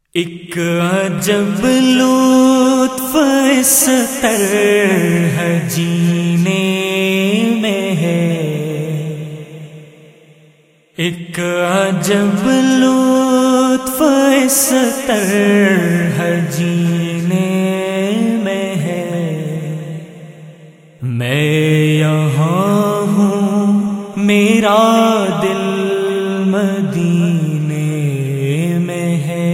ایک عجب لطف اس طرح جینے میں ہے، ایک عجب لطف اس طرح جینے میں ہے۔ میں یہاں ہوں میرا دل مدینے میں ہے،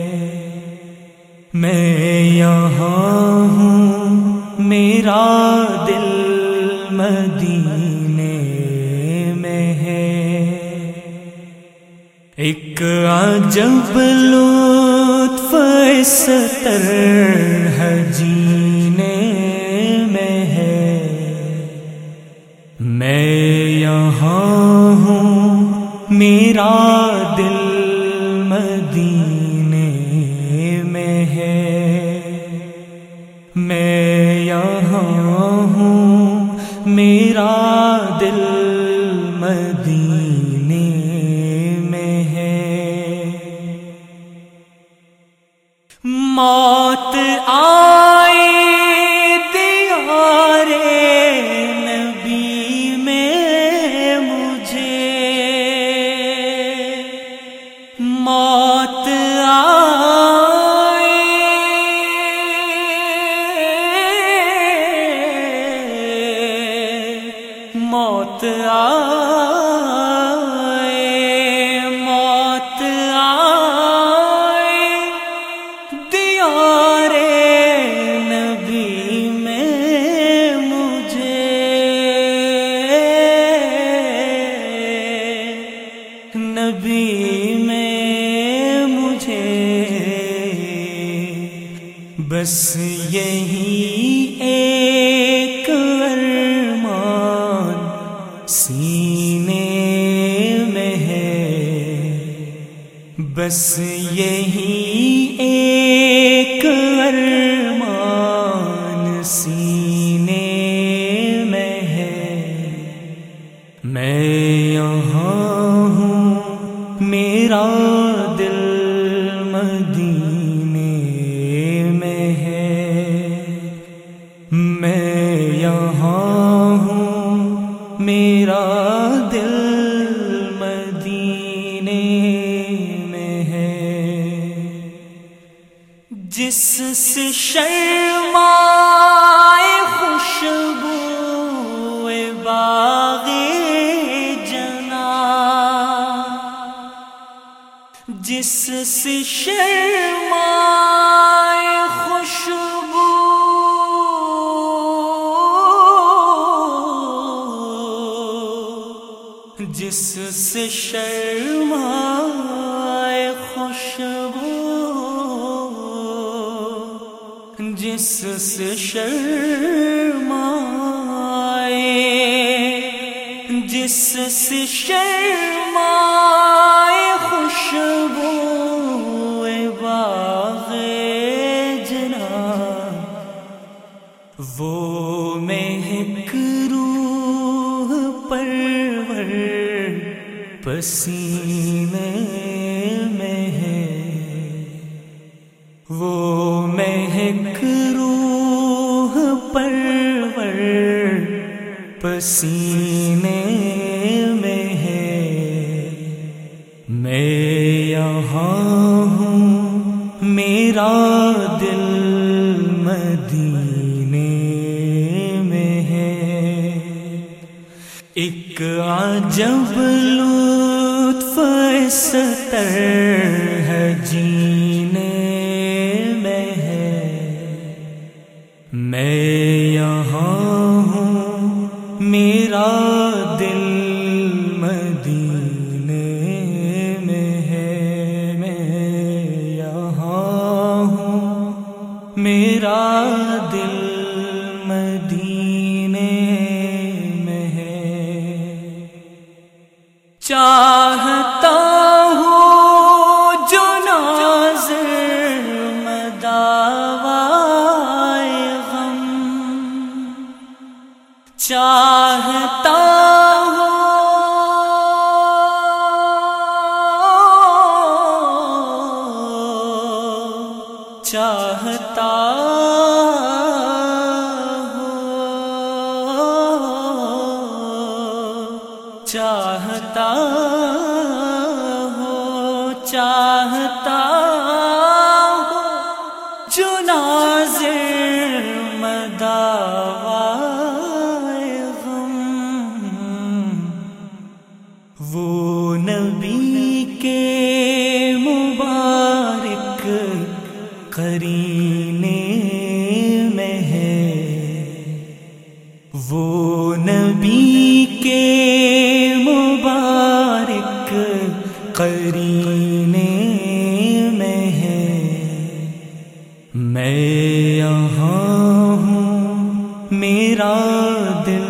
میں یہاں ہوں میرا دل مدینے میں ہے۔ ایک عجب لطف اس طرح جینے میں ہے، میں یہاں ہوں میرا دل مدینے میں ہے، میں یہاں ہوں میرا دل مدینے میں ہے۔ موت آئے دیار نبی میں مجھے، موت آئے موت آئے موت آئے دیار نبی میں مجھے، نبی میں مجھے بس یہی ایک ارمان سینے میں ہے، بس یہی ایک ارمان سینے میں ہے۔ میں یہاں ہوں میرا دل مدینے میں ہے، میں یہاں ہوں میرا دل مدینے میں ہے۔ جس سے شرمائے خوشبو باغ جنا، جس سے شرمائے خوشبو جس سے شرمائے خوشبو، جس سے شرمائے جس سے شرمائے خوشبو باغ جنا، وہ مہک روح پرور پسینے میں ہے، وہ مہک روح پرور پسینے میں ہے۔ میں یہاں ہوں میرا دل مدینے میں ہے۔ ایک عجب لطف اس طرح جینے میں ہے، میں یہاں ہوں میرا دل مدینے میں ہے، میں یہاں ہوں میرا دل مدینے میں ہے۔ چاہتا ہوں جو ناظر مداوائے غم، چاہتا چاہتا چاہتا چاہتا جو ناظر مداوائے غم، وہ نبی کے مبارک قرینے میں ہے، وہ نبی کے مبارک قرینے میں ہے۔ میں یہاں ہوں میرا دل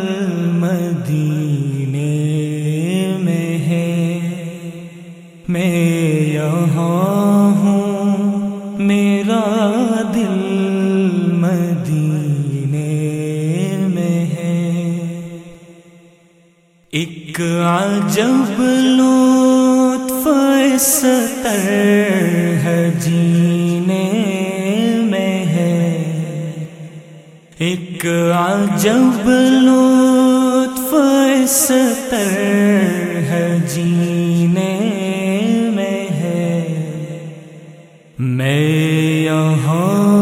مدینے میں ہے، میں یہاں ہوں میرا دل مدینے میں ہے۔ ایک عجب لطف اس طرح جینے میں ہے، ایک عجب لطف اس طرح جینے میں ہے۔ میں یہاں